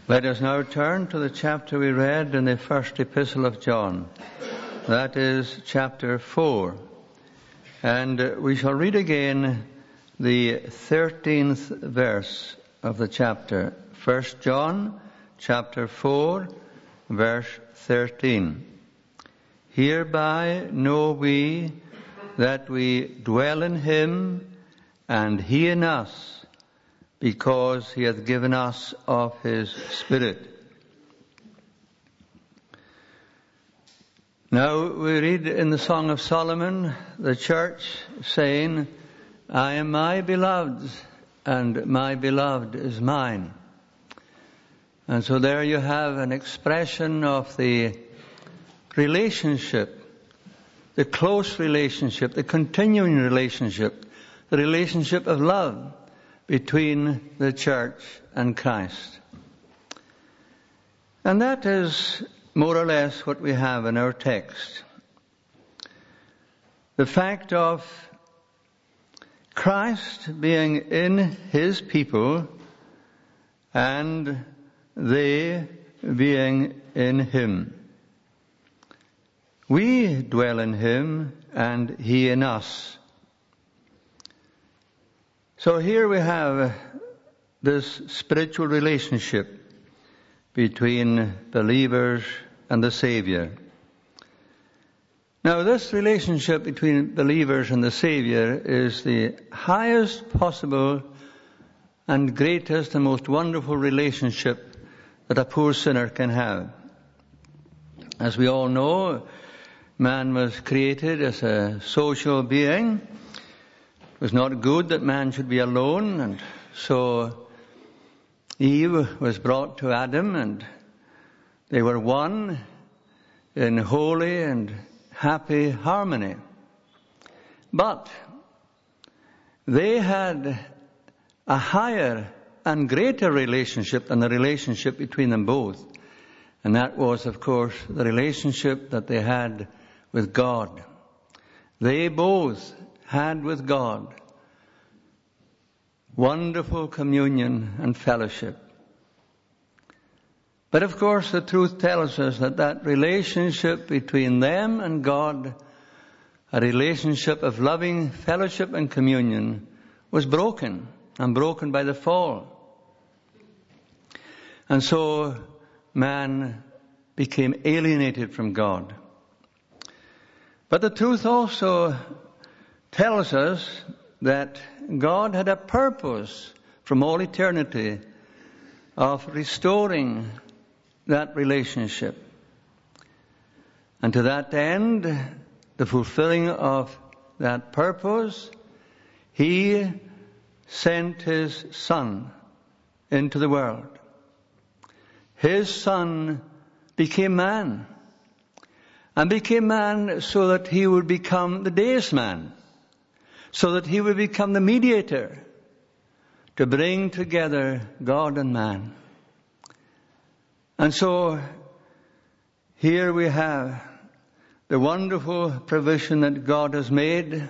Let us now turn to the chapter we read in the first epistle of John. That is chapter 4. And we shall read again the 13th verse of the chapter. 1 John chapter 4, verse 13. Hereby know we that we dwell in him, and he in us, because he hath given us of his Spirit. Now we read in the Song of Solomon, the church saying, I am my beloved's, and my beloved is mine. And so there you have an expression of the relationship, the close relationship, the continuing relationship, the relationship of love between the church and Christ. And that is more or less what we have in our text. The fact of Christ being in his people and they being in him. We dwell in him and he in us. So here we have this spiritual relationship between believers and the Savior. Now this relationship between believers and the Savior is the highest possible and greatest and most wonderful relationship that a poor sinner can have. As we all know, man was created as a social being. It was not good that man should be alone, and so Eve was brought to Adam, and they were one in holy and happy harmony. But they had a higher and greater relationship than the relationship between them both. And that was, of course, the relationship that they had with God. They both had with God wonderful communion and fellowship. But of course the truth tells us that that relationship between them and God, a relationship of loving fellowship and communion, was broken, and broken by the fall. And so man became alienated from God. But the truth also tells us that God had a purpose from all eternity of restoring that relationship. And to that end, the fulfilling of that purpose, he sent his Son into the world. His Son became man. And became man so that he would become the deus man. So that he would become the mediator to bring together God and man. And so here we have the wonderful provision that God has made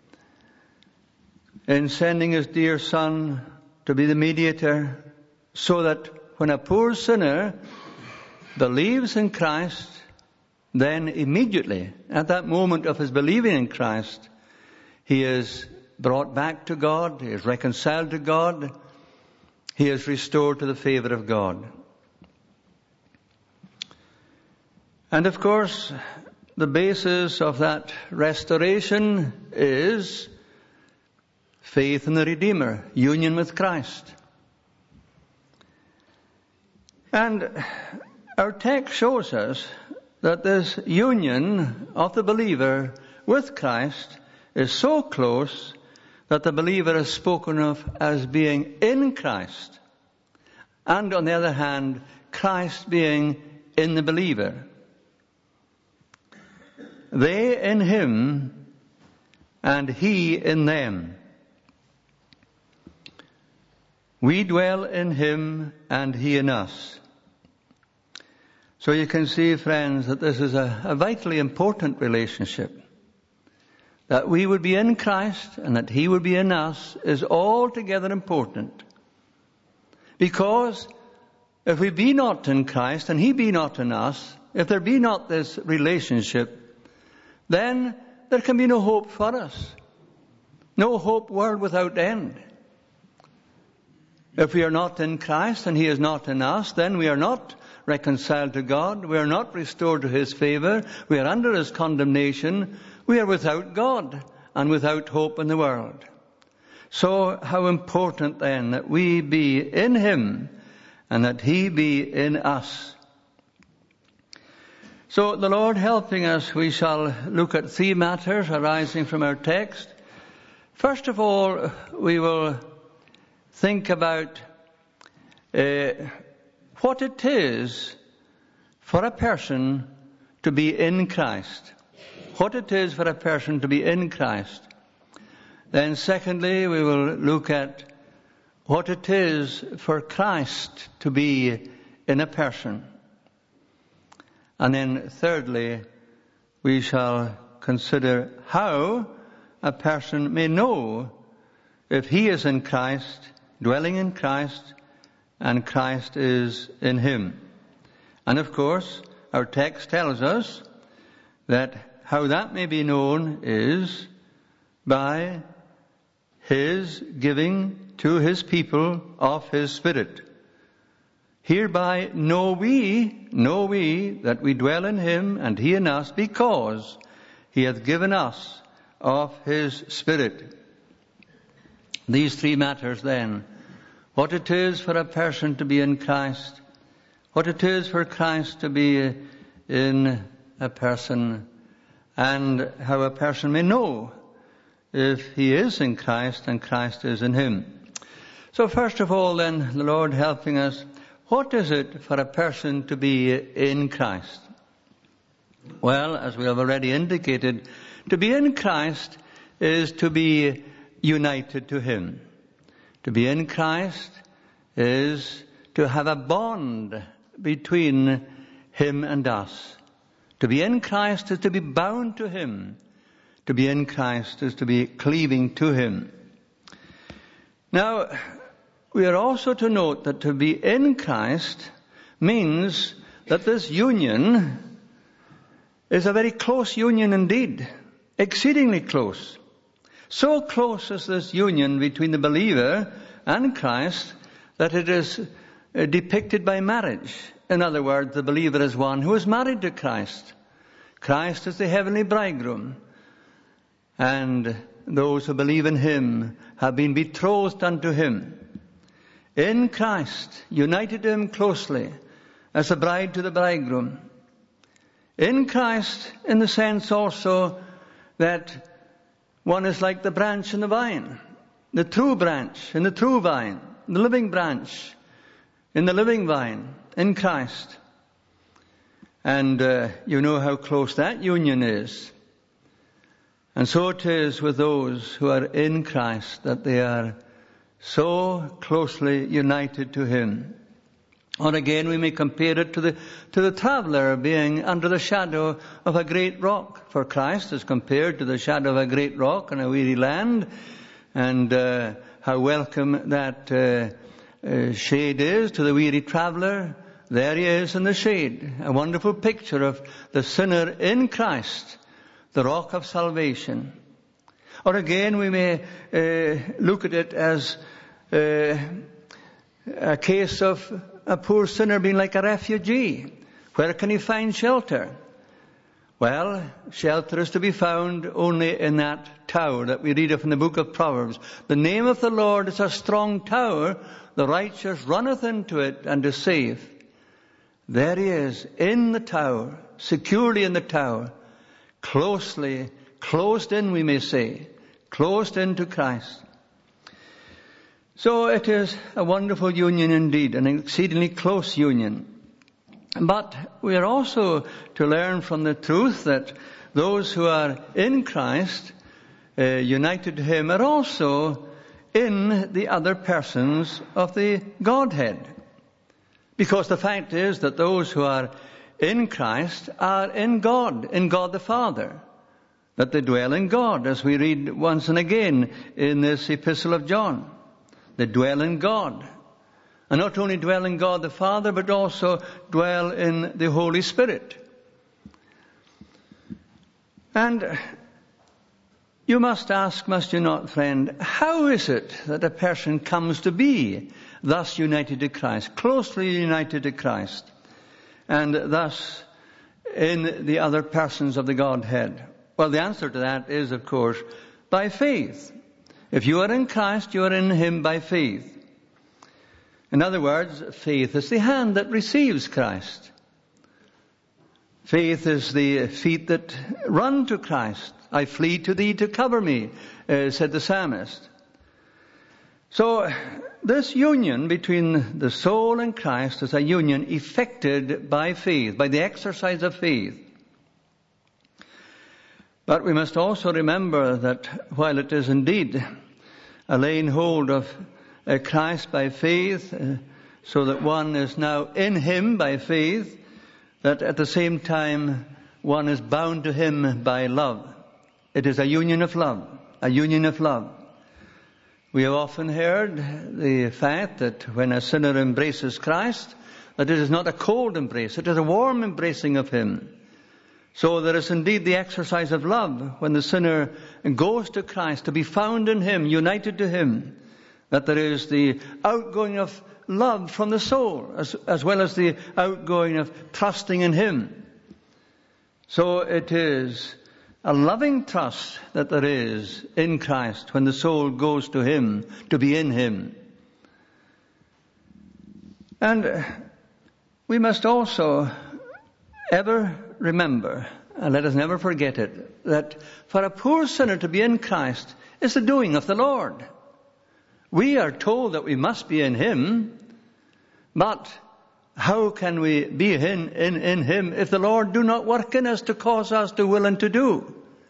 in sending his dear Son to be the mediator, so that when a poor sinner believes in Christ, then immediately, at that moment of his believing in Christ, he is brought back to God, he is reconciled to God, he is restored to the favor of God. And of course, the basis of that restoration is faith in the Redeemer, union with Christ. And our text shows us that this union of the believer with Christ is so close that the believer is spoken of as being in Christ. And on the other hand, Christ being in the believer. They in him and he in them. We dwell in him and he in us. So you can see, friends, that this is a vitally important relationship. That we would be in Christ and that he would be in us is altogether important. Because If we be not in Christ and he be not in us, if there be not this relationship, then there can be no hope for us. No hope, world without end. If we are not in Christ and he is not in us, then we are not reconciled to God. We are not restored to his favor. We are under his condemnation. We are without God and without hope in the world. So how important then that we be in him and that he be in us. So the Lord helping us, we shall look at three matters arising from our text. First of all, we will think about what it is for a person to be in Christ. What it is for a person to be in Christ. Then secondly, we will look at what it is for Christ to be in a person. And then thirdly, we shall consider how a person may know if he is in Christ, dwelling in Christ, and Christ is in him. And of course, our text tells us that how that may be known is by his giving to his people of his Spirit. Hereby know we that we dwell in him and he in us, because he hath given us of his Spirit. These three matters then. What it is for a person to be in Christ, what it is for Christ to be in a person, and how a person may know if he is in Christ and Christ is in him. So first of all then, the Lord helping us, what is it for a person to be in Christ? Well, as we have already indicated, to be in Christ is to be united to him. To be in Christ is to have a bond between him and us. To be in Christ is to be bound to him. To be in Christ is to be cleaving to him. Now, we are also to note that to be in Christ means that this union is a very close union indeed, exceedingly close. So close is this union between the believer and Christ that it is depicted by marriage. In other words, the believer is one who is married to Christ. Christ is the heavenly bridegroom. And those who believe in him have been betrothed unto him. In Christ, united to him closely as a bride to the bridegroom. In Christ, in the sense also that one is like the branch in the vine, the true branch in the true vine, the living branch in the living vine, in Christ. And you know how close that union is. And so it is with those who are in Christ, that they are so closely united to him. Or again, we may compare it to the traveler being under the shadow of a great rock. For Christ is compared to the shadow of a great rock in a weary land. And how welcome that shade is to the weary traveler. There he is in the shade. A wonderful picture of the sinner in Christ, the rock of salvation. Or again, we may look at it as a case of a poor sinner being like a refugee. Where can he find shelter? Well, shelter is to be found only in that tower that we read of in the book of Proverbs. The name of the Lord is a strong tower. The righteous runneth into it and is safe. There he is, in the tower, securely in the tower, closely, closed in, we may say, closed into Christ. So it is a wonderful union indeed, an exceedingly close union. But we are also to learn from the truth that those who are in Christ, united to him, are also in the other persons of the Godhead. Because the fact is that those who are in Christ are in God the Father. That they dwell in God, as we read once and again in this epistle of John. They dwell in God. And not only dwell in God the Father, but also dwell in the Holy Spirit. And you must ask, must you not, friend, how is it that a person comes to be thus united to Christ, closely united to Christ, and thus in the other persons of the Godhead? Well, the answer to that is, of course, by faith. If you are in Christ, you are in Him by faith. In other words, faith is the hand that receives Christ. Faith is the feet that run to Christ. I flee to thee to cover me, said the psalmist. So this union between the soul and Christ is a union effected by faith, by the exercise of faith. But we must also remember that while it is indeed a laying hold of Christ by faith, so that one is now in Him by faith, that at the same time one is bound to Him by love. It is a union of love, a union of love. We have often heard the fact that when a sinner embraces Christ, that it is not a cold embrace, it is a warm embracing of Him. So there is indeed the exercise of love when the sinner goes to Christ to be found in Him, united to Him, that there is the outgoing of love from the soul as well as the outgoing of trusting in Him. So it is a loving trust that there is in Christ when the soul goes to Him, to be in Him. And we must also ever remember, and let us never forget it, that for a poor sinner to be in Christ is the doing of the Lord. We are told that we must be in Him, but how can we be in Him if the Lord do not work in us to cause us to will and to do?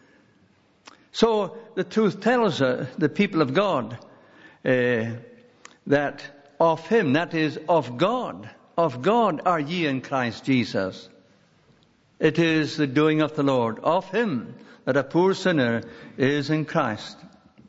So the truth tells the people of God that of Him, that is, of God are ye in Christ Jesus. It is the doing of the Lord, of Him, that a poor sinner is in Christ.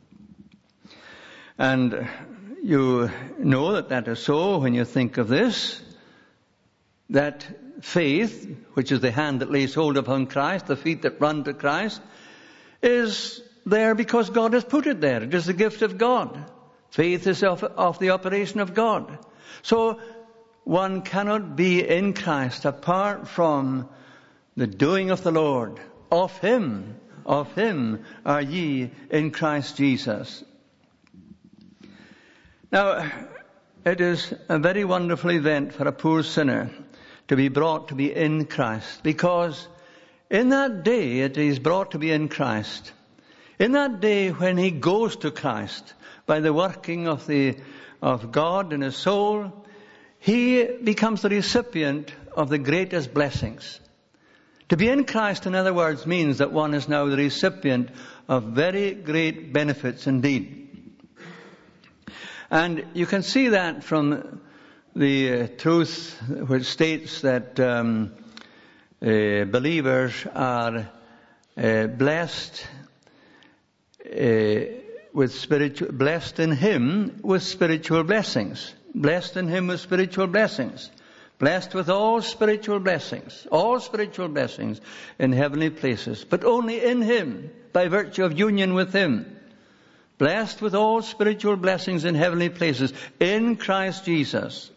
And you know that is so when you think of this, that faith, which is the hand that lays hold upon Christ, the feet that run to Christ, is there because God has put it there. It is the gift of God. Faith is of the operation of God. So one cannot be in Christ apart from the doing of the Lord. Of Him are ye in Christ Jesus. Now, it is a very wonderful event for a poor sinner to be brought to be in Christ, because in that day it is brought to be in Christ. In that day when he goes to Christ by the working of God in his soul, he becomes the recipient of the greatest blessings. To be in Christ, in other words, means that one is now the recipient of very great benefits indeed. And you can see that from the truth which states that believers are blessed blessed in Him with spiritual blessings. Blessed in Him with spiritual blessings. Blessed with all spiritual blessings in heavenly places, but only in Him, by virtue of union with Him. Blessed with all spiritual blessings in heavenly places in Christ Jesus.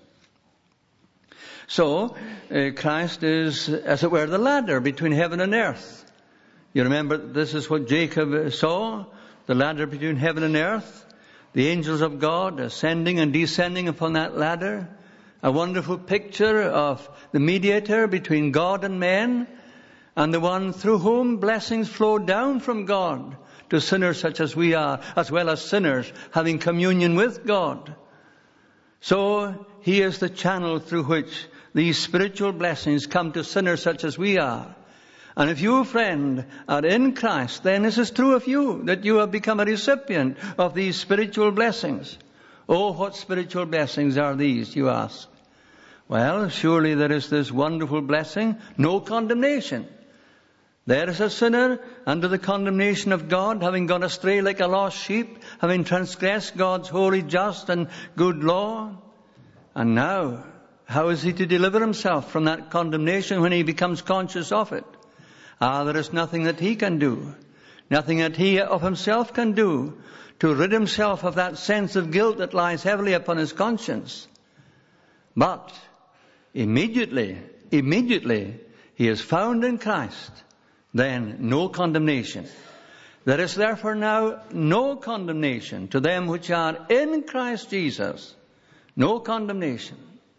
So, Christ is, as it were, the ladder between heaven and earth. You remember, this is what Jacob saw, the ladder between heaven and earth. The angels of God ascending and descending upon that ladder. A wonderful picture of the mediator between God and men, and the one through whom blessings flow down from God to sinners such as we are, as well as sinners having communion with God. So He is the channel through which these spiritual blessings come to sinners such as we are. And if you, friend, are in Christ, then this is true of you, that you have become a recipient of these spiritual blessings. Oh, what spiritual blessings are these, you ask? Well, surely there is this wonderful blessing, no condemnation. There is a sinner under the condemnation of God, having gone astray like a lost sheep, having transgressed God's holy, just, and good law. And now, how is he to deliver himself from that condemnation when he becomes conscious of it? There is nothing that he can do, nothing that he of himself can do to rid himself of that sense of guilt that lies heavily upon his conscience. But immediately he is found in Christ, then no condemnation. There is therefore now no condemnation to them which are in Christ Jesus. No condemnation.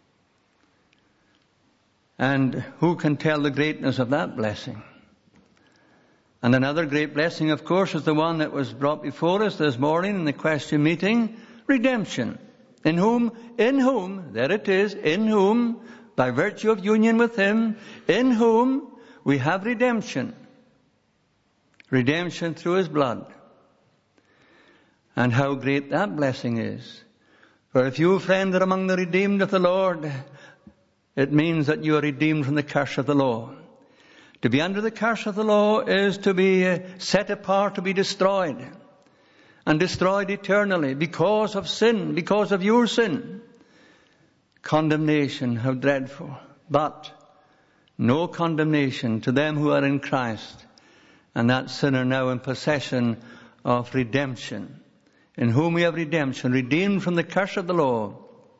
And who can tell the greatness of that blessing? And another great blessing, of course, is the one that was brought before us this morning in the question meeting, redemption. In whom, there it is, in whom, by virtue of union with him, in whom we have redemption. Redemption through his blood. And how great that blessing is. For if you, friend, are among the redeemed of the Lord, it means that you are redeemed from the curse of the law. To be under the curse of the law is to be set apart, to be destroyed. And destroyed eternally because of sin, because of your sin. Condemnation, how dreadful. But no condemnation to them who are in Christ. And that sinner now in possession of redemption. In whom we have redemption, redeemed from the curse of the law.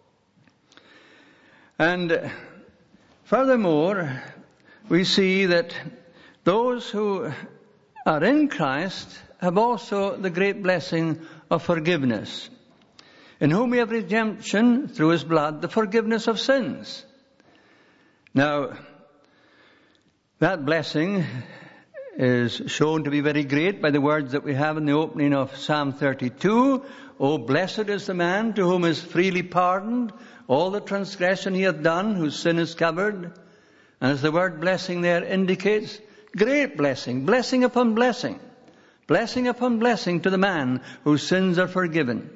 And furthermore, we see that those who are in Christ have also the great blessing of forgiveness. In whom we have redemption through his blood, the forgiveness of sins. Now, that blessing is shown to be very great by the words that we have in the opening of Psalm 32. Oh, blessed is the man to whom is freely pardoned all the transgression he hath done, whose sin is covered. And as the word blessing there indicates, great blessing, blessing upon blessing. Blessing upon blessing to the man whose sins are forgiven.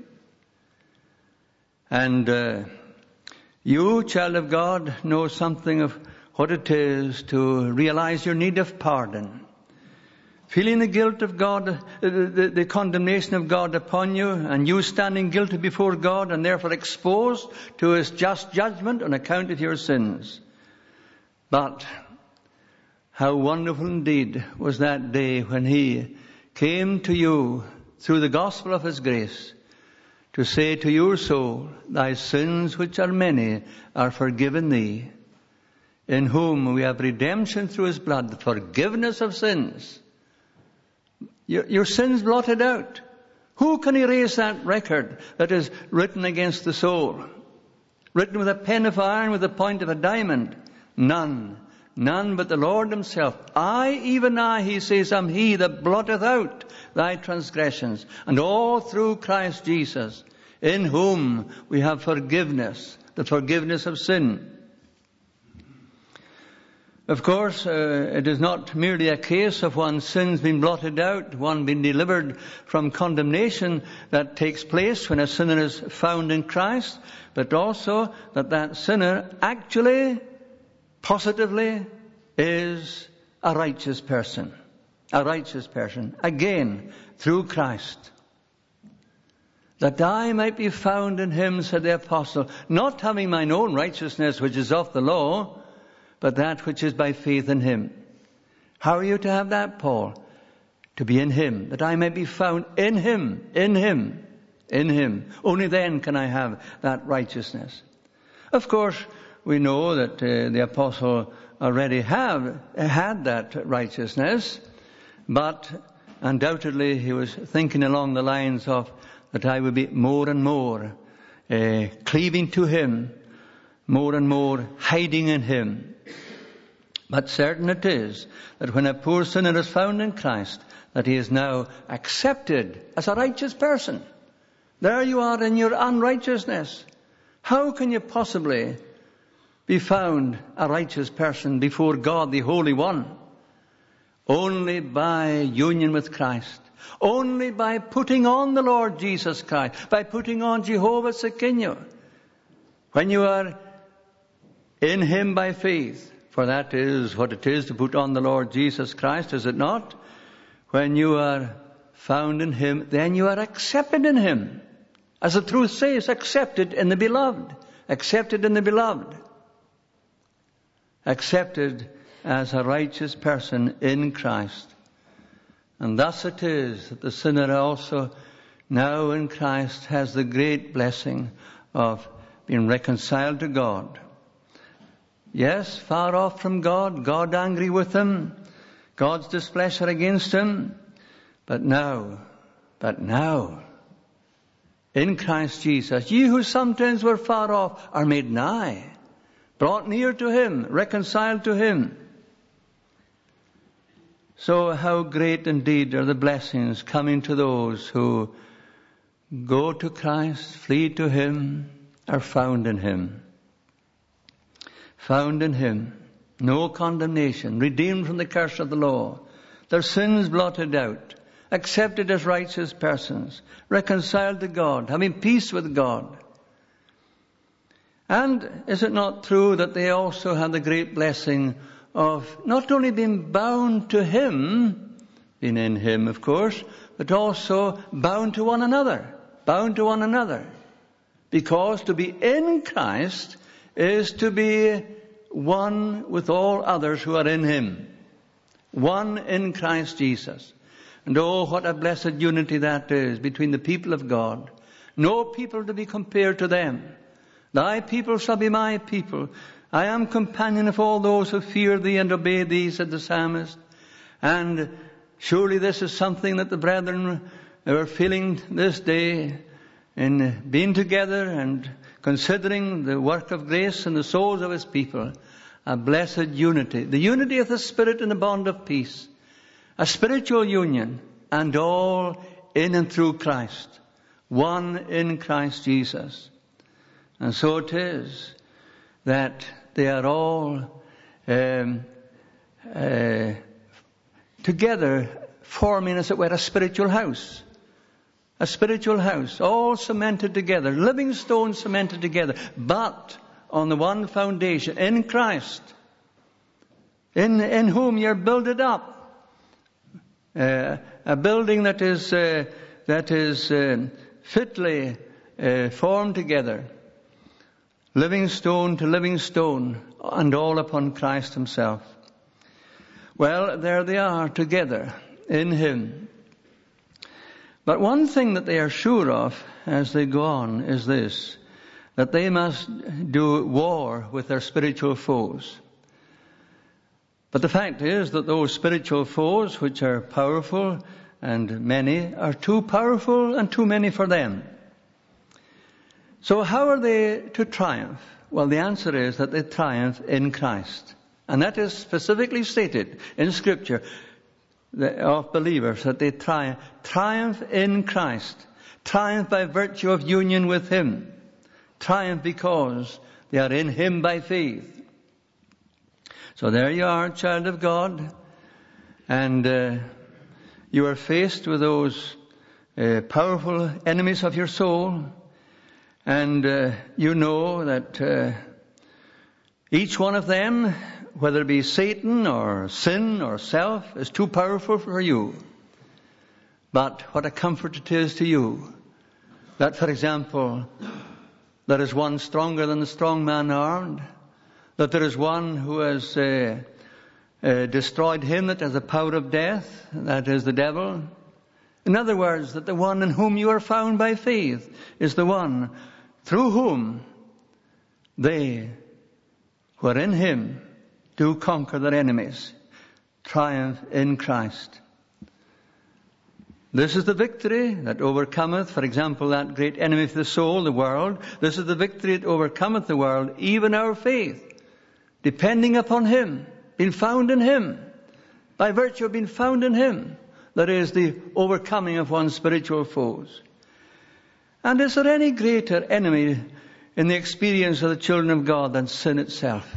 And you, child of God, know something of what it is to realize your need of pardon. Feeling the guilt of God, the condemnation of God upon you, and you standing guilty before God and therefore exposed to his just judgment on account of your sins. But how wonderful indeed was that day when he came to you through the gospel of his grace to say to your soul, thy sins, which are many, are forgiven thee, in whom we have redemption through his blood, the forgiveness of sins. Your sins blotted out. Who can erase that record that is written against the soul? Written with a pen of iron, with the point of a diamond? None. None but the Lord himself. I, even I, he says, am he that blotteth out thy transgressions. And all through Christ Jesus, in whom we have forgiveness, the forgiveness of sin. Of course, it is not merely a case of one's sins being blotted out, one being delivered from condemnation that takes place when a sinner is found in Christ, but also that sinner actually, positively, is a righteous person. A righteous person. Again, through Christ. That I might be found in him, said the apostle, not having mine own righteousness which is of the law, but that which is by faith in him. How are you to have that, Paul? To be in him, that I may be found in him, in him, in him. Only then can I have that righteousness. Of course, we know that the apostle already had that righteousness, but undoubtedly he was thinking along the lines of that I would be more and more cleaving to him, more and more hiding in him. But certain it is that when a poor sinner is found in Christ, that he is now accepted as a righteous person. There you are in your unrighteousness. How can you possibly be found a righteous person before God, the Holy One? Only by union with Christ. Only by putting on the Lord Jesus Christ. By putting on Jehovah Tsidkenu. When you are in him by faith. For that is what it is to put on the Lord Jesus Christ, is it not? When you are found in him, then you are accepted in him. As the truth says, accepted in the beloved. accepted in the beloved, accepted as a righteous person in Christ. And thus it is that the sinner also now in Christ has the great blessing of being reconciled to God. Yes, far off from God, God angry with him, God's displeasure against him, but now, in Christ Jesus, ye who sometimes were far off are made nigh, brought near to him, reconciled to him. So how great indeed are the blessings coming to those who go to Christ, flee to him, are found in him. Found in him. No condemnation, redeemed from the curse of the law, their sins blotted out, accepted as righteous persons, reconciled to God, having peace with God. And is it not true that they also have the great blessing of not only being bound to him, being in him, of course, but also bound to one another. Bound to one another. Because to be in Christ is to be one with all others who are in him. One in Christ Jesus. And oh, what a blessed unity that is between the people of God. No people to be compared to them. Thy people shall be my people. I am companion of all those who fear thee and obey thee, said the psalmist. And surely this is something that the brethren are feeling this day in being together and considering the work of grace in the souls of his people. A blessed unity. The unity of the Spirit in the bond of peace. A spiritual union, and all in and through Christ. One in Christ Jesus. And so it is that they are all together forming, as it were, a spiritual house. A spiritual house, all cemented together, living stones cemented together, but on the one foundation, in Christ, in whom you're builded up. A building that is fitly formed together, living stone to living stone, and all upon Christ himself. Well, there they are together in him. But one thing that they are sure of as they go on is this, that they must do war with their spiritual foes. But the fact is that those spiritual foes, which are powerful and many, are too powerful and too many for them. So how are they to triumph? Well, the answer is that they triumph in Christ. And that is specifically stated in Scripture of believers, that they triumph in Christ. Triumph by virtue of union with him. Triumph because they are in him by faith. So there you are, child of God, and you are faced with those powerful enemies of your soul, and you know that each one of them, whether it be Satan or sin or self, is too powerful for you. But what a comfort it is to you that, for example, there is one stronger than the strong man armed, that there is one who has destroyed him that has the power of death, that is the devil. In other words, that the one in whom you are found by faith is the one through whom they who are in him do conquer their enemies, triumph in Christ. This is the victory that overcometh, for example, that great enemy of the soul, the world. This is the victory that overcometh the world, even our faith. Depending upon him, being found in him, by virtue of being found in him, that is the overcoming of one's spiritual foes. And is there any greater enemy in the experience of the children of God than sin itself?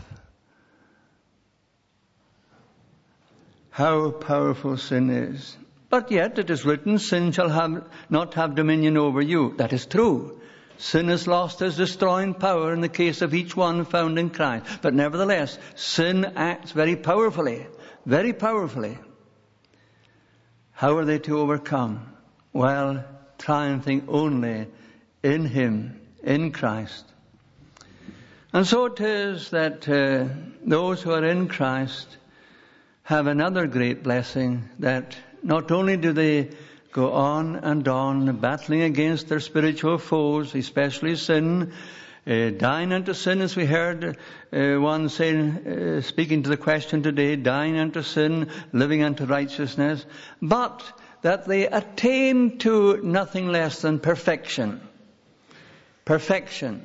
How powerful sin is. But yet it is written, sin shall not have dominion over you. That is true. Sin has lost its destroying power in the case of each one found in Christ. But nevertheless, sin acts very powerfully. Very powerfully. How are they to overcome? Well, triumphing only in him, in Christ. And so it is that those who are in Christ have another great blessing, that not only do they go on and on battling against their spiritual foes, especially sin, dying unto sin, as we heard one saying, speaking to the question today, dying unto sin, living unto righteousness, but that they attain to nothing less than perfection. Perfection.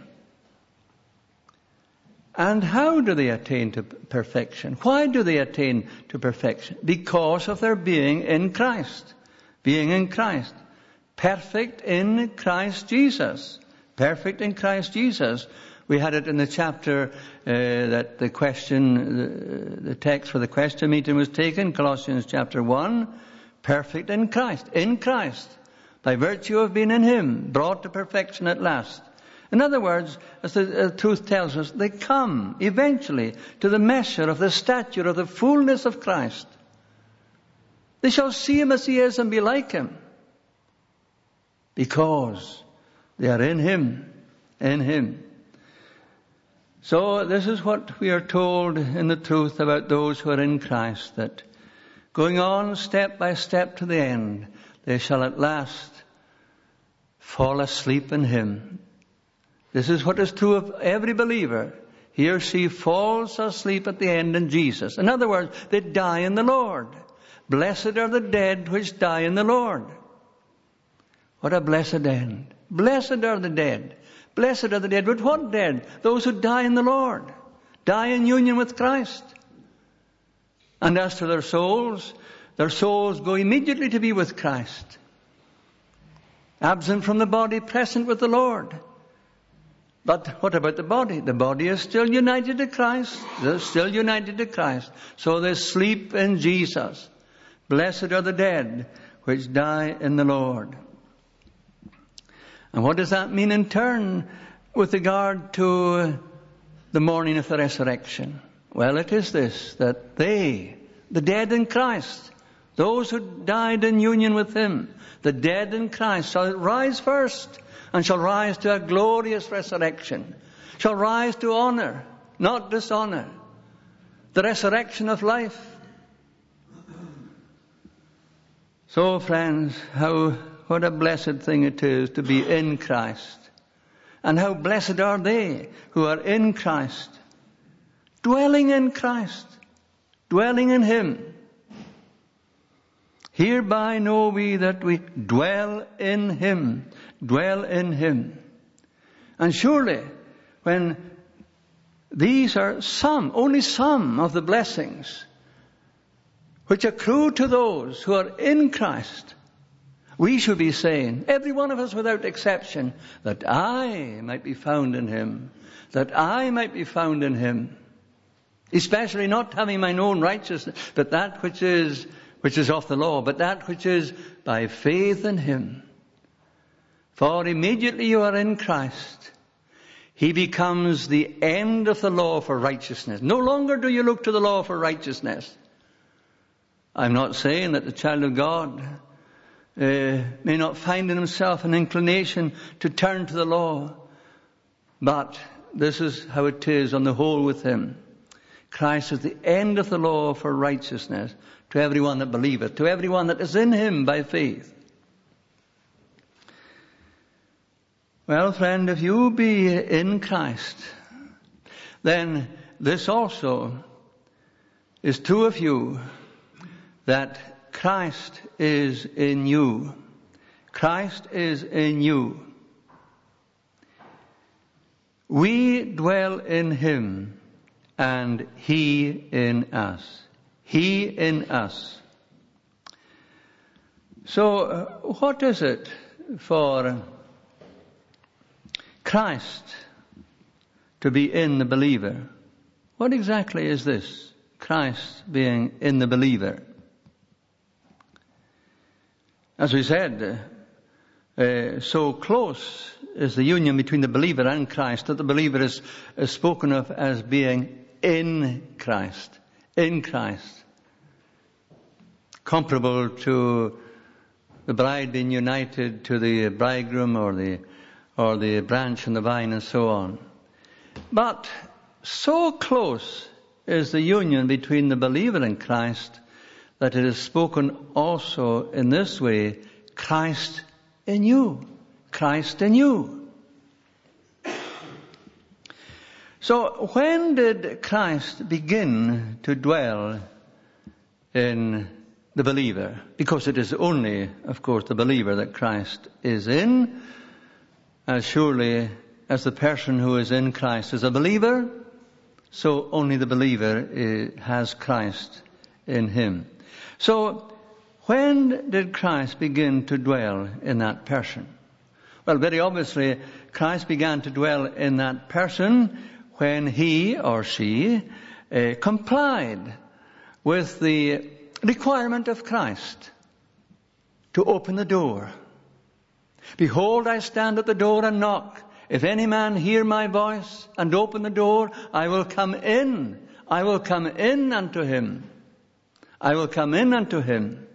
And how do they attain to perfection? Why do they attain to perfection? Because of their being in Christ. Being in Christ. Perfect in Christ Jesus. Perfect in Christ Jesus. We had it in the chapter that the text for the question meeting was taken, Colossians chapter 1. Perfect in Christ. In Christ. By virtue of being in Him. Brought to perfection at last. In other words, as the truth tells us, they come eventually to the measure of the stature of the fullness of Christ. They shall see Him as He is and be like Him. Because they are in Him. In Him. So this is what we are told in the truth about those who are in Christ, that going on step by step to the end, they shall at last fall asleep in Him. This is what is true of every believer. He or she falls asleep at the end in Jesus. In other words, they die in the Lord. Blessed are the dead which die in the Lord. What a blessed end. Blessed are the dead. Blessed are the dead. But what dead? Those who die in the Lord. Die in union with Christ. And as to their souls go immediately to be with Christ. Absent from the body, present with the Lord. But what about the body? The body is still united to Christ. They're still united to Christ. So they sleep in Jesus. Blessed are the dead which die in the Lord. And what does that mean in turn with regard to the morning of the resurrection? Well, it is this, that they, the dead in Christ, those who died in union with Him, the dead in Christ, shall rise first. And shall rise to a glorious resurrection. Shall rise to honor, not dishonor. The resurrection of life. So, friends, what a blessed thing it is to be in Christ. And how blessed are they who are in Christ. Dwelling in Christ. Dwelling in Him. Hereby know we that we dwell in Him. Dwell in Him. And surely, when these are only some of the blessings which accrue to those who are in Christ, we should be saying, every one of us without exception, that I might be found in Him. That I might be found in Him. Especially not having mine own righteousness, but that which is of the law, but that which is by faith in Him. For immediately you are in Christ, He becomes the end of the law for righteousness. No longer do you look to the law for righteousness. I'm not saying that the child of God may not find in himself an inclination to turn to the law, but this is how it is on the whole with him. Christ is the end of the law for righteousness to everyone that believeth, to everyone that is in Him by faith. Well, friend, if you be in Christ, then this also is true of you, that Christ is in you. Christ is in you. We dwell in Him, and He in us. He in us. So, what is it for Christ to be in the believer? What exactly is this? Christ being in the believer. As we said, so close is the union between the believer and Christ that the believer is spoken of as being in Christ. In Christ. Comparable to the bride being united to the bridegroom or the branch and the vine and so on. But so close is the union between the believer and Christ that it is spoken also in this way, Christ in you. Christ in you. So when did Christ begin to dwell in the believer? Because it is only, of course, the believer that Christ is in. As surely as the person who is in Christ is a believer, so only the believer has Christ in him. So when did Christ begin to dwell in that person? Well, very obviously, Christ began to dwell in that person when he or she complied with the requirement of Christ to open the door. Behold, I stand at the door and knock. If any man hear my voice and open the door, I will come in. I will come in unto him. I will come in unto him.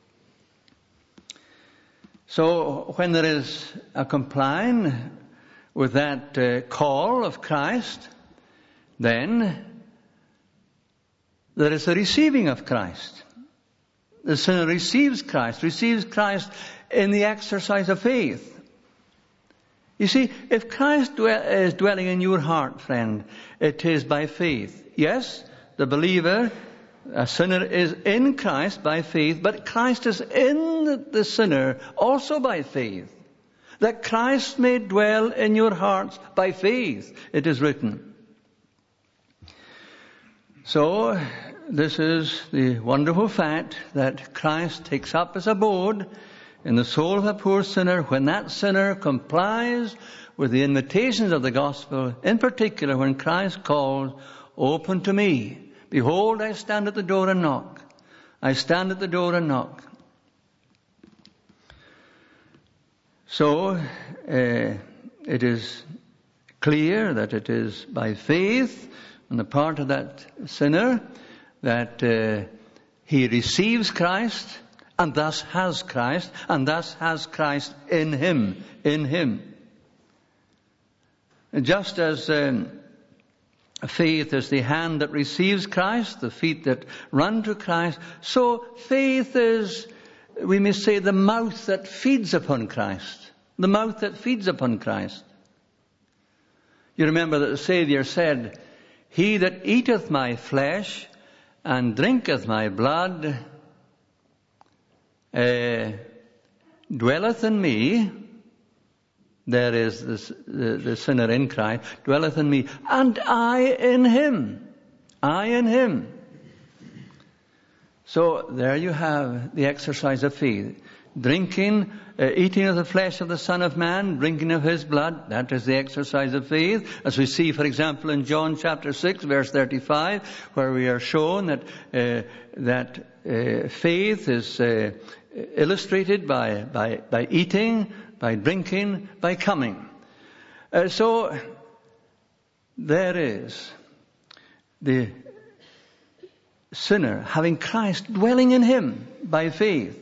So when there is a complying with that call of Christ, then there is a receiving of Christ. The sinner receives Christ in the exercise of faith. You see, if Christ is dwelling in your heart, friend, it is by faith. Yes, the believer, a sinner, is in Christ by faith, but Christ is in the sinner also by faith. That Christ may dwell in your hearts by faith, it is written. So, this is the wonderful fact that Christ takes up his abode in the soul of a poor sinner when that sinner complies with the invitations of the gospel, in particular when Christ calls, open to me. Behold, I stand at the door and knock. I stand at the door and knock. So, it is clear that it is by faith on the part of that sinner that he receives Christ and thus has Christ and thus has Christ in him. Just as faith is the hand that receives Christ, the feet that run to Christ, so faith is, we may say, the mouth that feeds upon Christ. The mouth that feeds upon Christ. You remember that the Saviour said, he that eateth my flesh and drinketh my blood dwelleth in me. There is the sinner in Christ, dwelleth in me, and I in him. I in him. So there you have the exercise of faith. Drinking, eating of the flesh of the Son of Man, drinking of his blood, that is the exercise of faith. As we see, for example, in John chapter 6, verse 35, where we are shown that faith is illustrated by eating, by drinking, by coming. So there is the sinner having Christ dwelling in him by faith.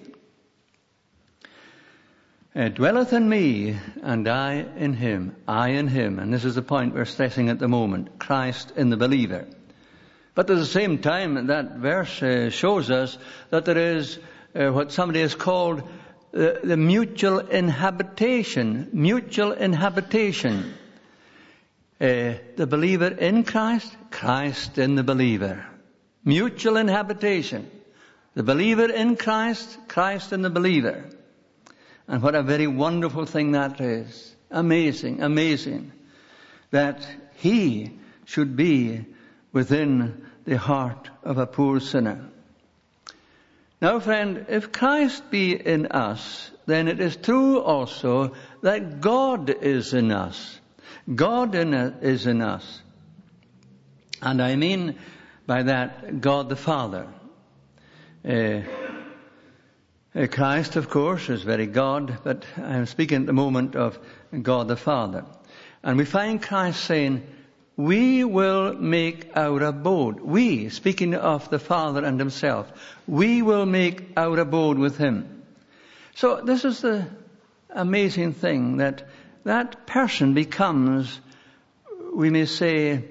Dwelleth in me, and I in him. I in him. And this is the point we're stressing at the moment. Christ in the believer. But at the same time, that verse shows us that there is what somebody has called the mutual inhabitation. Mutual inhabitation. The believer in Christ, Christ in the believer. Mutual inhabitation. The believer in Christ, Christ in the believer. And what a very wonderful thing that is. Amazing, amazing. That he should be within the heart of a poor sinner. Now, friend, if Christ be in us, then it is true also that God is in us. God is in us. And I mean by that God the Father. Christ, of course, is very God, but I'm speaking at the moment of God the Father. And we find Christ saying, we will make our abode. We, speaking of the Father and himself, we will make our abode with him. So this is the amazing thing, that person becomes we may say,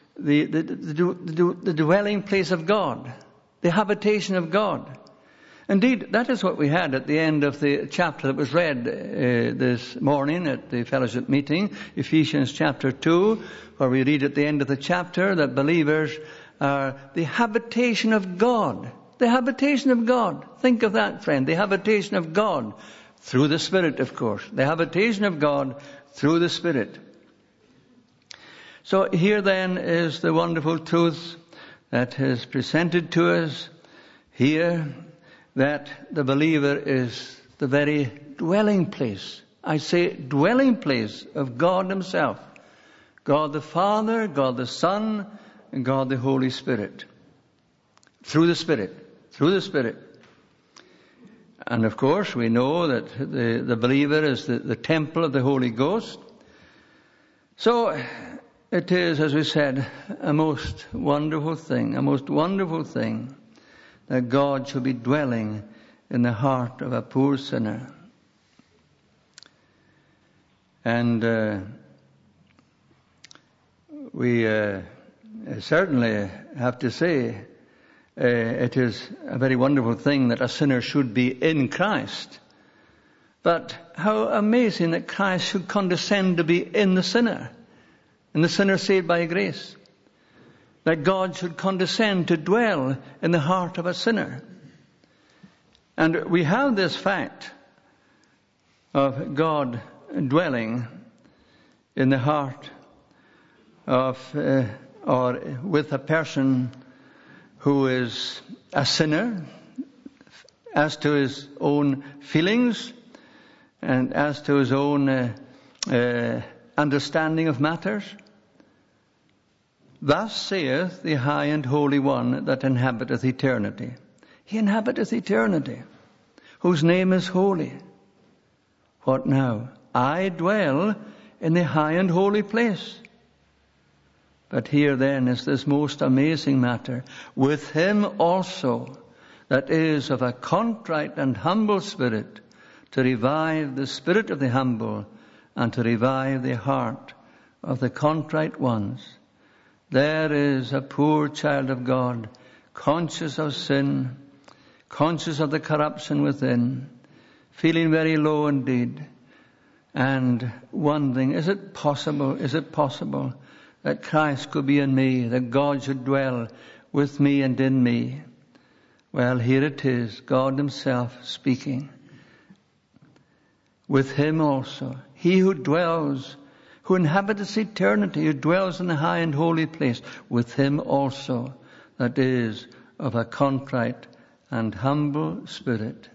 the dwelling place of God, the habitation of God. Indeed, that is what we had at the end of the chapter that was read this morning at the fellowship meeting, Ephesians chapter 2, where we read at the end of the chapter that believers are the habitation of God. The habitation of God. Think of that, friend. The habitation of God through the Spirit, of course. The habitation of God through the Spirit. So here then is the wonderful truth that is presented to us here, that the believer is the very dwelling place. I say dwelling place of God Himself. God the Father, God the Son, and God the Holy Spirit. Through the Spirit. Through the Spirit. And of course we know that the believer is the temple of the Holy Ghost. So it is, as we said, a most wonderful thing that God should be dwelling in the heart of a poor sinner. And we certainly have to say it is a very wonderful thing that a sinner should be in Christ. But how amazing that Christ should condescend to be in the sinner saved by grace. That God should condescend to dwell in the heart of a sinner. And we have this fact of God dwelling in the heart of or with a person who is a sinner as to his own feelings and as to his own understanding of matters. Thus saith the high and holy one that inhabiteth eternity. He inhabiteth eternity, whose name is holy. What now? I dwell in the high and holy place. But here then is this most amazing matter. With Him also, that is of a contrite and humble spirit, to revive the spirit of the humble and to revive the heart of the contrite ones. There is a poor child of God, conscious of sin, conscious of the corruption within, feeling very low indeed, and wondering, is it possible that Christ could be in me, that God should dwell with me and in me? Well, here it is, God Himself speaking. With Him also, He who dwells, who inhabits eternity, who dwells in the high and holy place, with Him also, that is of a contrite and humble spirit.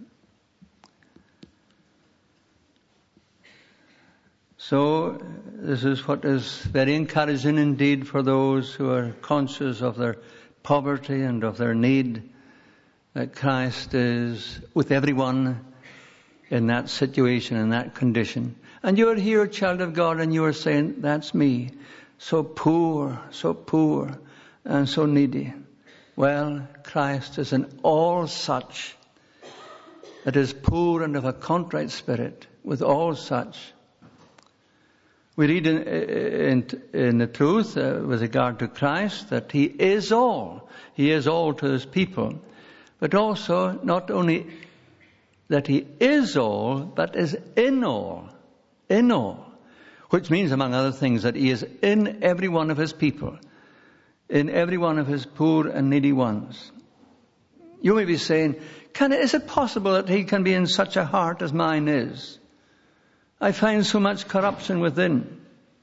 So this is what is very encouraging indeed for those who are conscious of their poverty and of their need, that Christ is with everyone in that situation, in that condition. And you're here, child of God, and you are saying, that's me. So poor, and so needy. Well, Christ is in all such that is poor and of a contrite spirit, with all such. We read in the truth with regard to Christ that He is all. He is all to His people. But also, not only that He is all, but is in all. In all. Which means, among other things, that He is in every one of His people. In every one of His poor and needy ones. You may be saying, is it possible that He can be in such a heart as mine is? I find so much corruption within.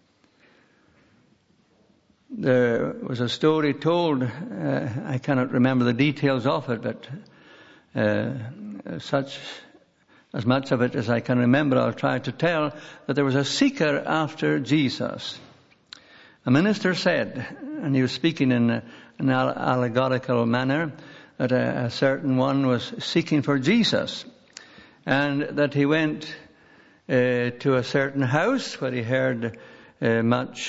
There was a story told, I cannot remember the details of it, but as much of it as I can remember, I'll try to tell, that there was a seeker after Jesus. A minister said, and he was speaking in an allegorical manner, that a certain one was seeking for Jesus, and that he went to a certain house where he heard much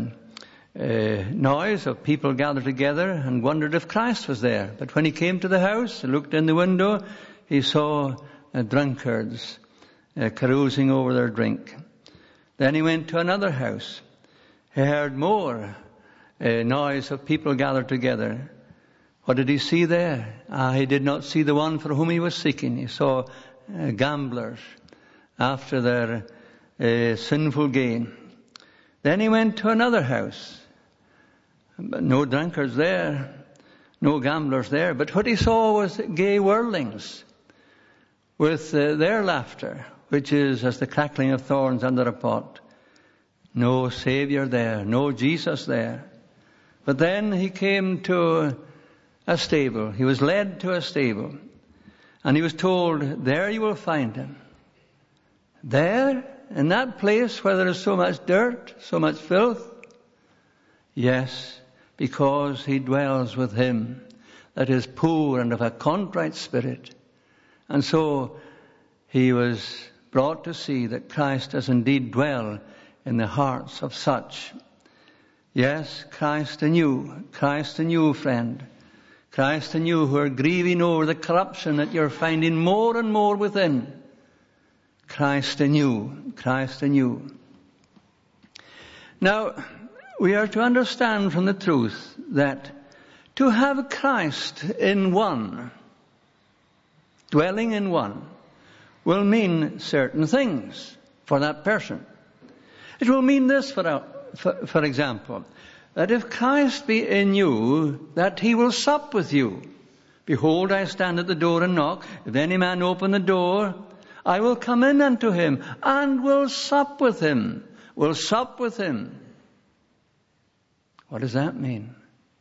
noise of people gathered together, and wondered if Christ was there. But when he came to the house, he looked in the window, he saw drunkards carousing over their drink. Then he went to another house. he heard more noise of people gathered together. What did he see there? He did not see the one for whom he was seeking. He saw gamblers after their sinful gain. Then he went to another house. But no drunkards there, no gamblers there. But what he saw was gay worldlings with their laughter, which is as the crackling of thorns under a pot. No Savior there, no Jesus there. But then he came to a stable. He was led to a stable. And he was told, there you will find him. There, in that place where there is so much dirt, so much filth. Yes, because he dwells with him that is poor and of a contrite spirit. And so he was brought to see that Christ does indeed dwell in the hearts of such. Yes, Christ in you, friend. Christ in you who are grieving over the corruption that you're finding more and more within. Christ in you, Christ in you. Now, we are to understand from the truth that to have Christ in one, dwelling in one, will mean certain things for that person. It will mean this, for example, that if Christ be in you, that he will sup with you. Behold, I stand at the door and knock. If any man open the door, I will come in unto him and will sup with him. Will sup with him. What does that mean?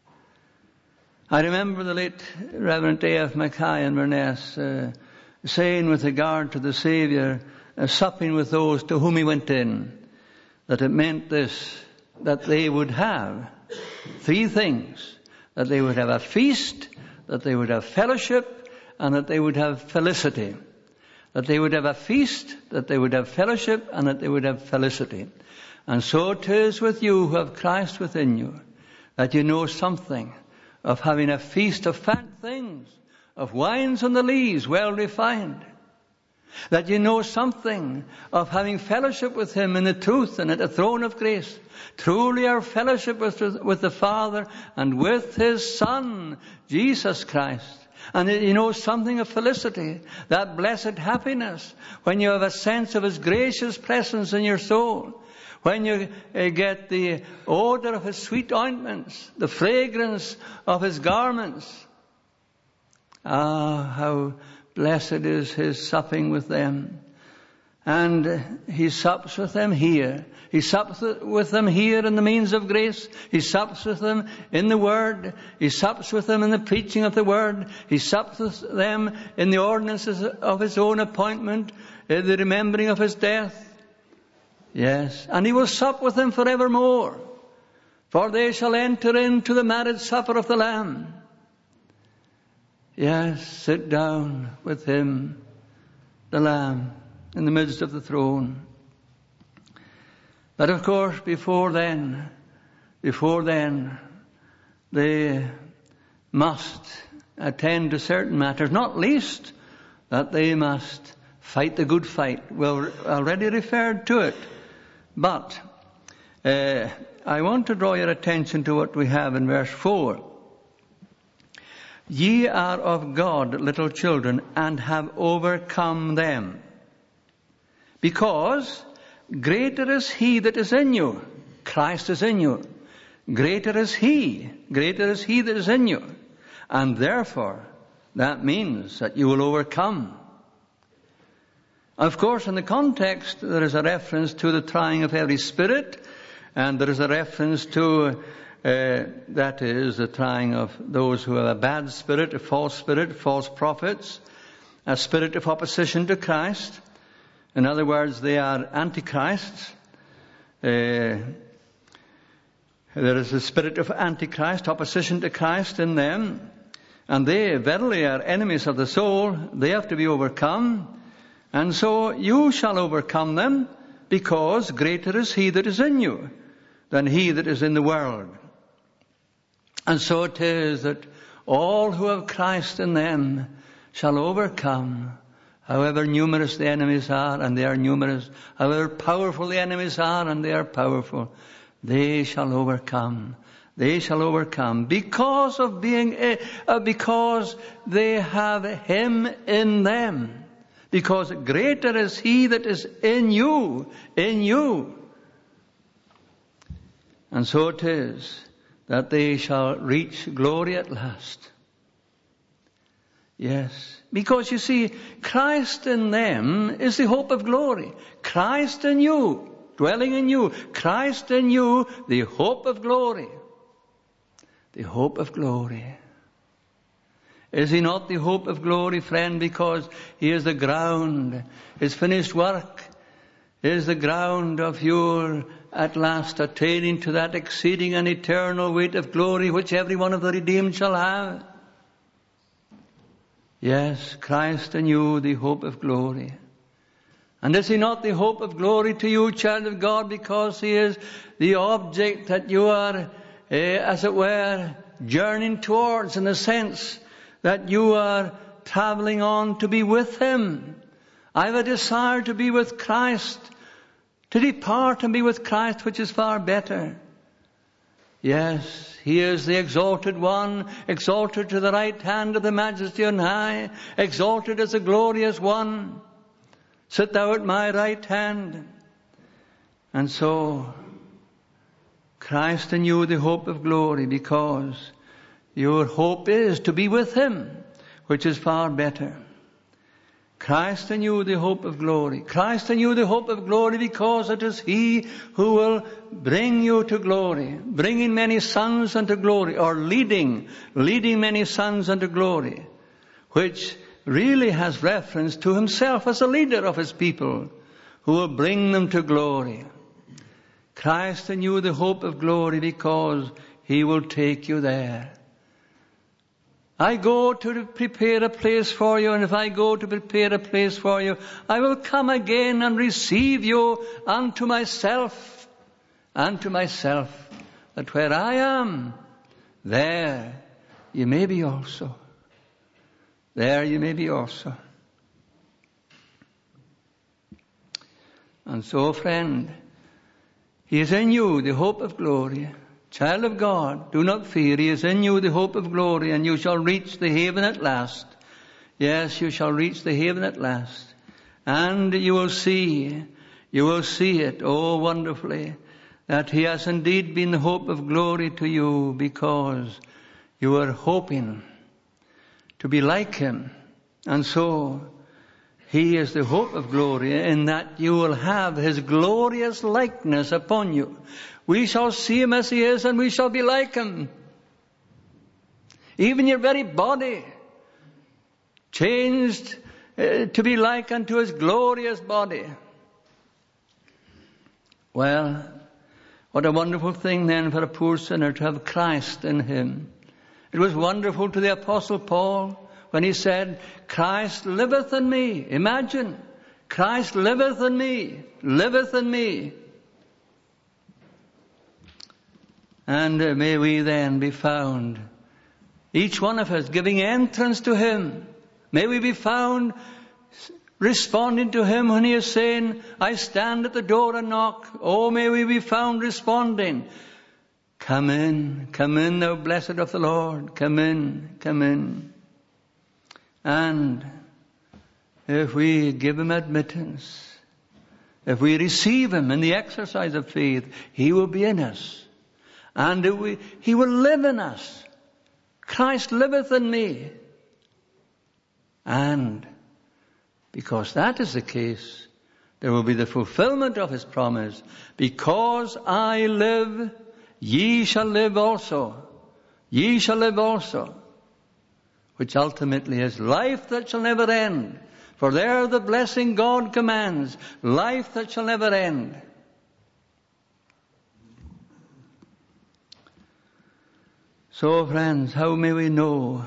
I remember the late Reverend A.F. Mackay in Inverness saying with regard to the Saviour, supping with those to whom he went in, that it meant this, that they would have three things. That they would have a feast, that they would have fellowship, and that they would have felicity. That they would have a feast, that they would have fellowship, and that they would have felicity. And so it is with you who have Christ within you, that you know something of having a feast of fat things, of wines on the lees, well refined. That you know something of having fellowship with him in the truth and at the throne of grace. Truly our fellowship with the Father and with his Son, Jesus Christ. And you know something of felicity, that blessed happiness, when you have a sense of his gracious presence in your soul. When you get the odor of his sweet ointments, the fragrance of his garments. Ah, how blessed is his supping with them. And he sups with them here. He sups with them here in the means of grace. He sups with them in the Word. He sups with them in the preaching of the Word. He sups with them in the ordinances of his own appointment, the remembering of his death. Yes, and he will sup with them forevermore. For they shall enter into the marriage supper of the Lamb. Yes, sit down with him, the Lamb, in the midst of the throne. But of course, before then, they must attend to certain matters, not least that they must fight the good fight. We've already referred to it. But I want to draw your attention to what we have in verse 4. Ye are of God, little children, and have overcome them. Because greater is he that is in you. Christ is in you. Greater is he that is in you. And therefore, that means that you will overcome. Of course, in the context, there is a reference to the trying of every spirit, and there is a reference to, that is, the trying of those who have a bad spirit, false prophets, a spirit of opposition to Christ. In other words, they are antichrists. There is a spirit of antichrist, opposition to Christ in them, and they verily are enemies of the soul. They have to be overcome. And so you shall overcome them, because greater is he that is in you than he that is in the world. And so it is that all who have Christ in them shall overcome, however numerous the enemies are, and they are numerous, however powerful the enemies are, and they are powerful. they shall overcome. They shall overcome because they have Him in them. Because greater is He that is in you. And so it is that they shall reach glory at last. Yes. Because you see, Christ in them is the hope of glory. Christ in you, dwelling in you. Christ in you, the hope of glory. The hope of glory. Is He not the hope of glory, friend, because He is the ground, His finished work is the ground of your at last attaining to that exceeding and eternal weight of glory which every one of the redeemed shall have. Yes, Christ in you, the hope of glory. And is He not the hope of glory to you, child of God, because He is the object that you are, as it were, journeying towards, in the sense that you are traveling on to be with Him. I have a desire to be with Christ, to depart and be with Christ, which is far better. Yes, He is the exalted one, exalted to the right hand of the Majesty on high, exalted as the glorious one. Sit thou at my right hand. And so, Christ in you, the hope of glory, because your hope is to be with Him, which is far better. Christ in you, the hope of glory. Christ in you, the hope of glory, because it is He who will bring you to glory, bringing many sons unto glory, or leading many sons unto glory, which really has reference to Himself as a leader of His people, who will bring them to glory. Christ in you, the hope of glory, because He will take you there. I go to prepare a place for you, and if I go to prepare a place for you, I will come again and receive you unto myself, that where I am, there you may be also. There you may be also. And so, friend, He is in you, the hope of glory. Child of God, do not fear. He is in you, the hope of glory, and you shall reach the haven at last. Yes, you shall reach the haven at last. And you will see it, oh wonderfully, that He has indeed been the hope of glory to you, because you are hoping to be like Him. And so, He is the hope of glory, in that you will have His glorious likeness upon you. We shall see Him as He is, and we shall be like Him. Even your very body changed to be like unto His glorious body. Well, what a wonderful thing then for a poor sinner to have Christ in him. It was wonderful to the Apostle Paul when he said, Christ liveth in me. Imagine, Christ liveth in me, liveth in me. And may we then be found, each one of us giving entrance to Him. May we be found responding to Him when He is saying, I stand at the door and knock. Oh, may we be found responding. Come in, thou blessed of the Lord. Come in. And if we give Him admittance, if we receive Him in the exercise of faith, He will be in us. And He will live in us. Christ liveth in me. And because that is the case, there will be the fulfillment of His promise. Because I live, ye shall live also. Ye shall live also. Which ultimately is life that shall never end. For there the blessing God commands, life that shall never end. So, friends, how may we know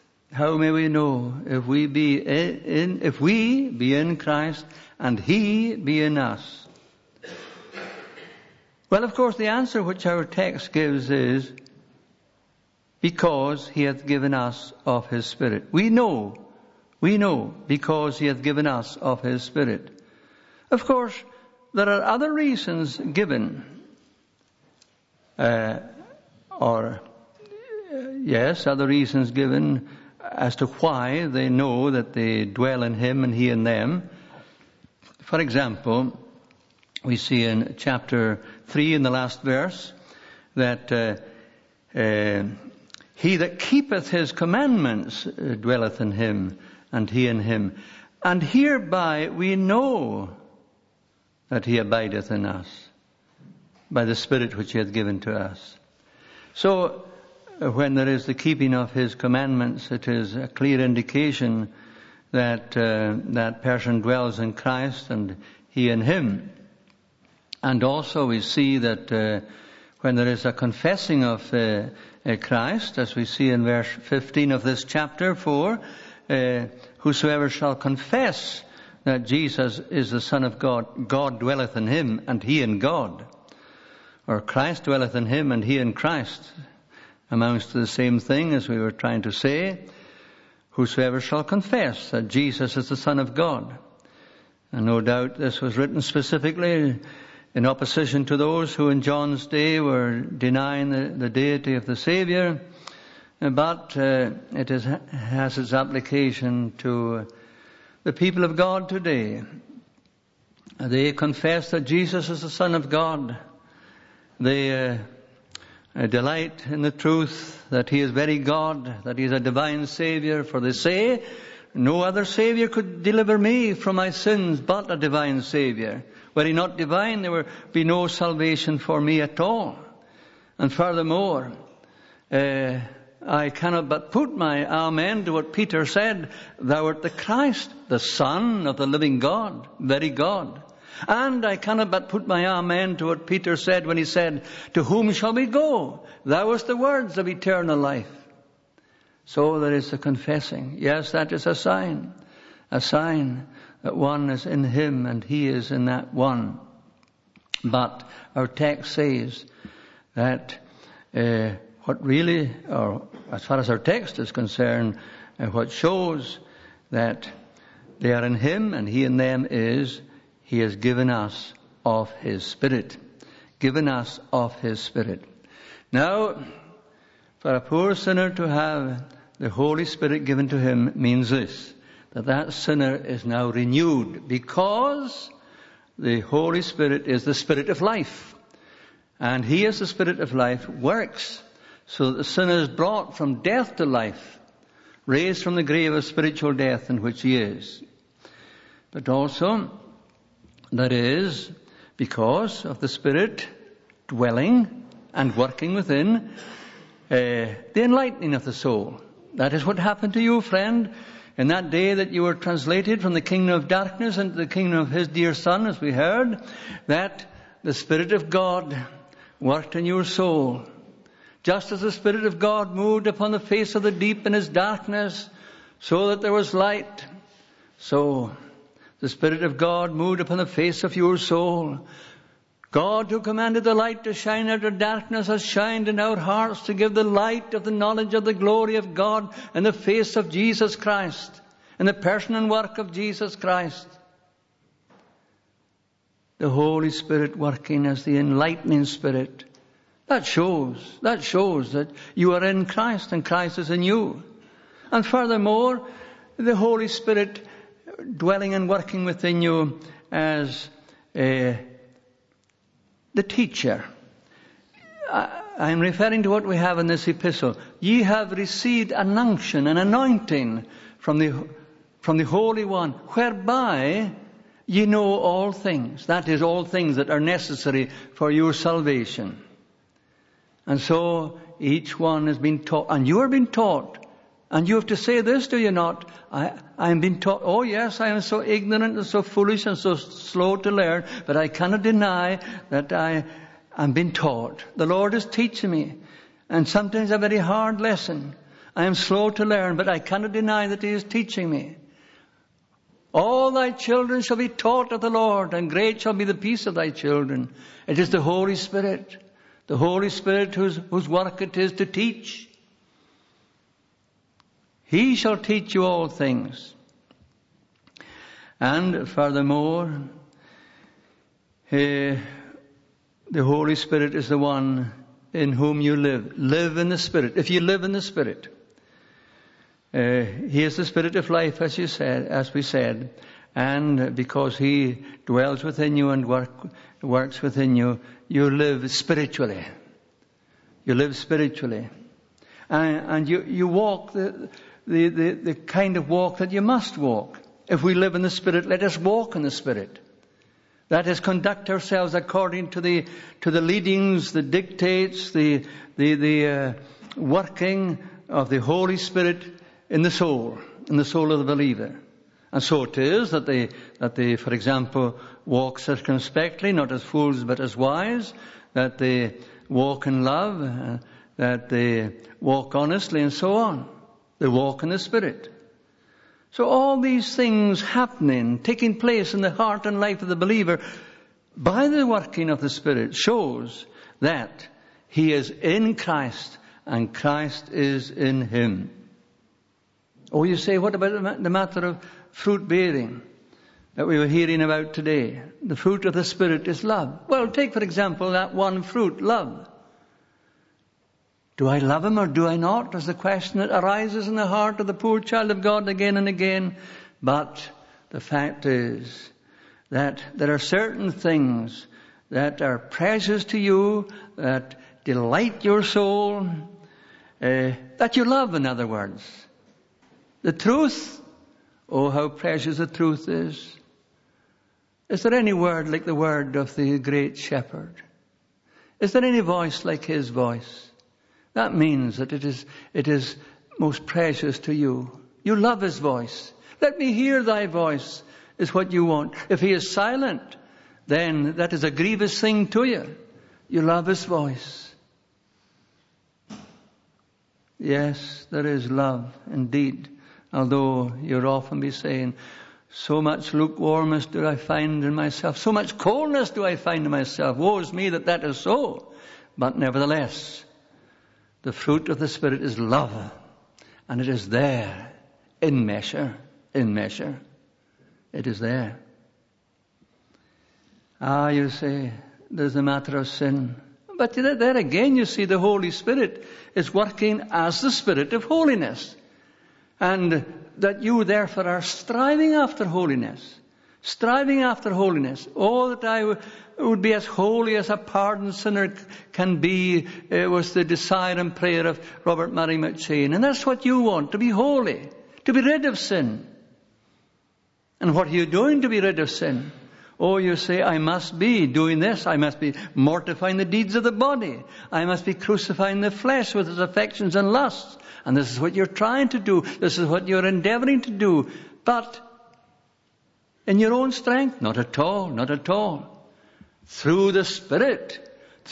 if we be in Christ and He be in us? Well, of course, the answer which our text gives is, because He hath given us of His Spirit. We know, because He hath given us of His Spirit. Of course, there are other reasons given other reasons given as to why they know that they dwell in him and he in them. For example, we see in chapter 3 in the last verse that he that keepeth his commandments dwelleth in him and he in him. And hereby we know that he abideth in us, by the Spirit which he hath given to us. So, when there is the keeping of his commandments, it is a clear indication that that person dwells in Christ and he in him. And also we see that when there is a confessing of Christ, as we see in verse 15 of this chapter 4, whosoever shall confess that Jesus is the Son of God, God dwelleth in him and he in God. Or Christ dwelleth in him and he in Christ. Amounts to the same thing as we were trying to say. Whosoever shall confess that Jesus is the Son of God. And no doubt this was written specifically in opposition to those who in John's day were denying the deity of the Savior. But it has its application to the people of God today. They confess that Jesus is the Son of God. They delight in the truth that he is very God, that he is a divine Savior. For they say, no other Savior could deliver me from my sins but a divine Savior. Were he not divine, there would be no salvation for me at all. And furthermore, I cannot but put my amen to what Peter said, thou art the Christ, the Son of the living God, very God. And I cannot but put my amen to what Peter said when he said, to whom shall we go? Thou hast the words of eternal life. So there is the confessing. Yes, that is a sign that one is in him and he is in that one. But our text says that what really, or as far as our text is concerned, what shows that they are in him and he in them is, he has given us of his Spirit. Given us of his Spirit. Now, for a poor sinner to have the Holy Spirit given to him means this, that sinner is now renewed, because the Holy Spirit is the Spirit of life. And he, as the Spirit of life, works so that the sinner is brought from death to life, raised from the grave of spiritual death in which he is. But also, that is because of the Spirit dwelling and working within the enlightening of the soul. That is what happened to you, friend, in that day that you were translated from the kingdom of darkness into the kingdom of his dear Son, as we heard, that the Spirit of God worked in your soul. Just as the Spirit of God moved upon the face of the deep in his darkness, so that there was light, so the Spirit of God moved upon the face of your soul. God, who commanded the light to shine out of darkness, has shined in our hearts to give the light of the knowledge of the glory of God in the face of Jesus Christ, in the person and work of Jesus Christ. The Holy Spirit working as the enlightening Spirit. That shows that you are in Christ and Christ is in you. And furthermore, the Holy Spirit dwelling and working within you as the teacher. I am referring to what we have in this epistle. Ye have received an unction, an anointing from the Holy One, whereby ye know all things. That is, all things that are necessary for your salvation. And so each one has been taught, and you are being taught. And you have to say this, do you not? I am being taught. Oh yes, I am so ignorant and so foolish and so slow to learn, but I cannot deny that I am being taught. The Lord is teaching me, and sometimes a very hard lesson. I am slow to learn, but I cannot deny that he is teaching me. All thy children shall be taught of the Lord, and great shall be the peace of thy children. It is the Holy Spirit whose work it is to teach. He shall teach you all things. And furthermore, the Holy Spirit is the one in whom you live. Live in the Spirit. If you live in the Spirit, He is the Spirit of life, as we said, and because He dwells within you and works within you, you live spiritually. You live spiritually, and you walk the kind of walk that you must walk. If we live in the Spirit, let us walk in the Spirit. That is, conduct ourselves according to the leadings, the dictates, the working of the Holy Spirit in the soul of the believer. And so it is that they, for example, walk circumspectly, not as fools but as wise, that they walk in love, that they walk honestly, and so on. They walk in the Spirit. So all these things happening, taking place in the heart and life of the believer by the working of the Spirit shows that he is in Christ and Christ is in him. Oh, you say, what about the matter of fruit bearing that we were hearing about today? The fruit of the Spirit is love. Well, take for example that one fruit, love. Do I love him or do I not? Is the question that arises in the heart of the poor child of God again and again. But the fact is that there are certain things that are precious to you, that delight your soul, that you love, in other words. The truth, oh, how precious the truth is. Is there any word like the word of the great shepherd? Is there any voice like his voice? That means that it is most precious to you. You love his voice. Let me hear thy voice is what you want. If he is silent, then that is a grievous thing to you. You love his voice. Yes, there is love indeed. Although you'll often be saying, so much lukewarmness do I find in myself. So much coldness do I find in myself. Woe is me that is so. But nevertheless, the fruit of the Spirit is love. And it is there in measure. In measure. It is there. You say, there's a matter of sin. But there again you see the Holy Spirit is working as the Spirit of holiness. And that you therefore are striving after holiness. Striving after holiness. Oh, that I would be as holy as a pardoned sinner can be, was the desire and prayer of Robert Murray McCheyne. And that's what you want, to be holy, to be rid of sin. And what are you doing to be rid of sin? Oh, you say, I must be doing this. I must be mortifying the deeds of the body. I must be crucifying the flesh with its affections and lusts. And this is what you're trying to do. This is what you're endeavoring to do. But in your own strength? Not at all, not at all. Through the Spirit,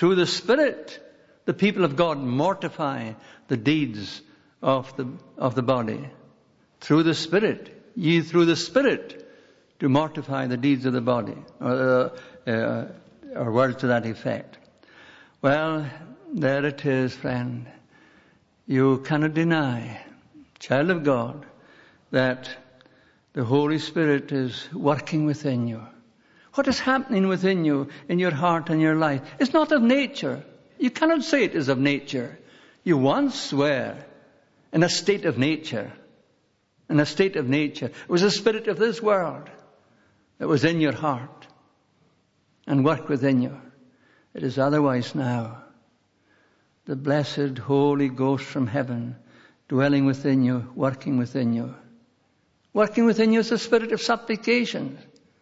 the people of God mortify the deeds of the body. Through the Spirit. Ye through the Spirit do mortify the deeds of the body. Or words to that effect. Well, there it is, friend. You cannot deny, child of God, that the Holy Spirit is working within you. What is happening within you, in your heart and your life, is not of nature. You cannot say it is of nature. You once were in a state of nature. In a state of nature. It was the spirit of this world that was in your heart and worked within you. It is otherwise now. The blessed Holy Ghost from heaven dwelling within you, working within you. Working within you is the spirit of supplication.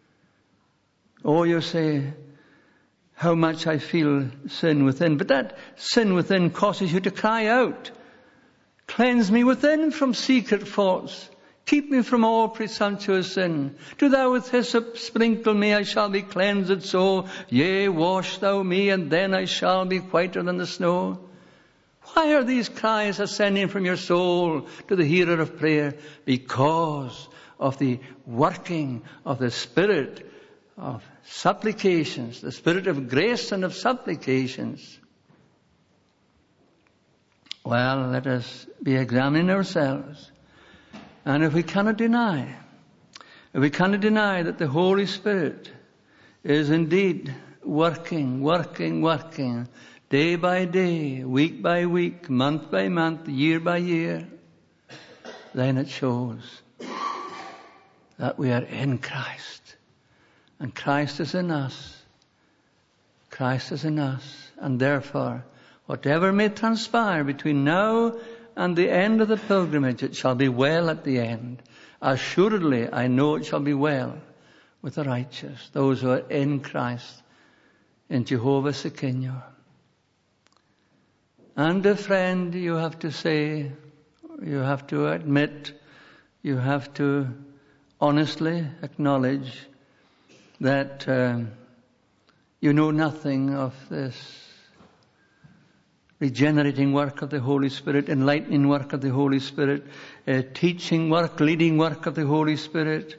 Oh, you say, how much I feel sin within. But that sin within causes you to cry out. Cleanse me within from secret faults. Keep me from all presumptuous sin. Do thou with hyssop sprinkle me, I shall be cleansed so. Yea, wash thou me, and then I shall be whiter than the snow. Why are these cries ascending from your soul to the hearer of prayer? Because of the working of the Spirit of supplications, the Spirit of grace and of supplications. Well, let us be examining ourselves. And if we cannot deny that the Holy Spirit is indeed working, day by day, week by week, month by month, year by year, then it shows that we are in Christ. And Christ is in us. Christ is in us. And therefore, whatever may transpire between now and the end of the pilgrimage, it shall be well at the end. Assuredly, I know it shall be well with the righteous, those who are in Christ, in Jehovah Shekinah. And a friend, you have to say, you have to admit, you have to honestly acknowledge that you know nothing of this regenerating work of the Holy Spirit, enlightening work of the Holy Spirit, teaching work, leading work of the Holy Spirit.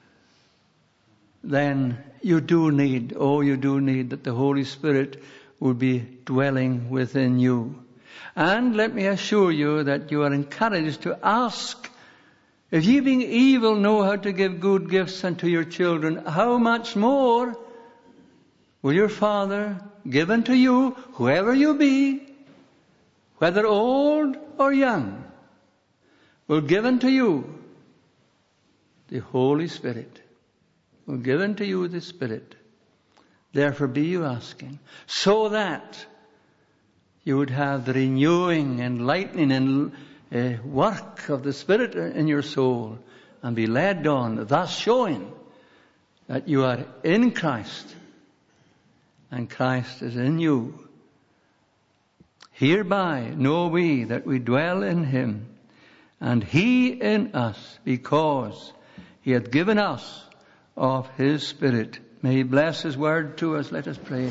Then you do need that the Holy Spirit will be dwelling within you. And let me assure you that you are encouraged to ask, if ye being evil know how to give good gifts unto your children, how much more will your Father give unto you, whoever you be, whether old or young, will give unto you the Holy Spirit. Will give unto you the Spirit. Therefore be you asking, so that you would have the renewing, enlightening, and work of the Spirit in your soul, and be led on, thus showing that you are in Christ, and Christ is in you. Hereby know we that we dwell in Him, and He in us, because He hath given us of His Spirit. May He bless His word to us. Let us pray.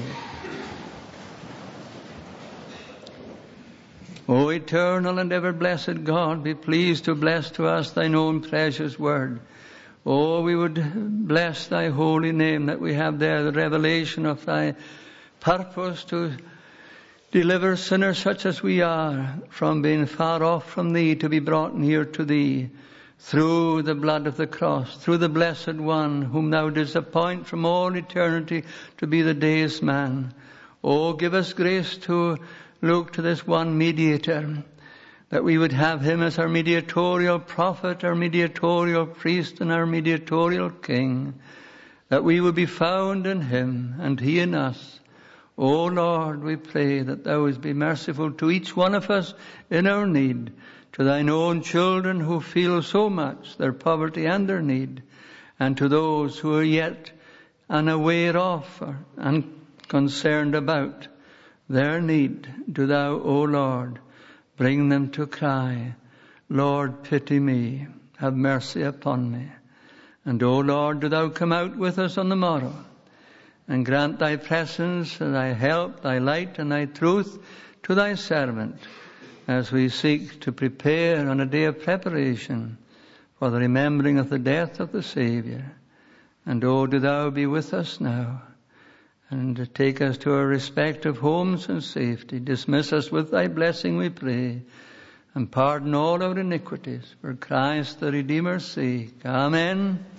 O eternal and ever blessed God, be pleased to bless to us Thine own precious word. Oh, we would bless Thy holy name, that we have there the revelation of Thy purpose to deliver sinners such as we are from being far off from Thee, to be brought near to Thee through the blood of the cross, through the Blessed One, whom Thou didst appoint from all eternity to be the day's man. Oh, give us grace to look to this one mediator, that we would have Him as our mediatorial prophet, our mediatorial priest, and our mediatorial king, that we would be found in Him and He in us. O Lord, we pray that Thou wouldst be merciful to each one of us in our need, to Thine own children who feel so much their poverty and their need, and to those who are yet unaware of or unconcerned about their need. Do Thou, O Lord, bring them to cry, Lord, pity me, have mercy upon me. And, O Lord, do Thou come out with us on the morrow, and grant Thy presence, and Thy help, Thy light, and Thy truth to Thy servant, as we seek to prepare on a day of preparation for the remembering of the death of the Saviour. And, oh, do Thou be with us now, and take us to our respective homes in safety. Dismiss us with Thy blessing, we pray, and pardon all our iniquities, for Christ the Redeemer's sake. Amen.